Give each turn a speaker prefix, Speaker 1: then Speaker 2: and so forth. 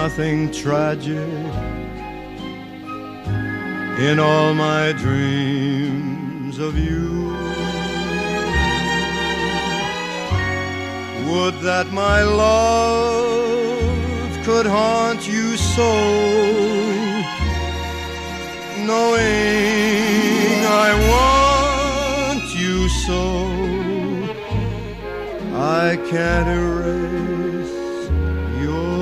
Speaker 1: nothing tragic in all my dreams of you. Would that my love could haunt you so, knowing I want you so. I can't erase your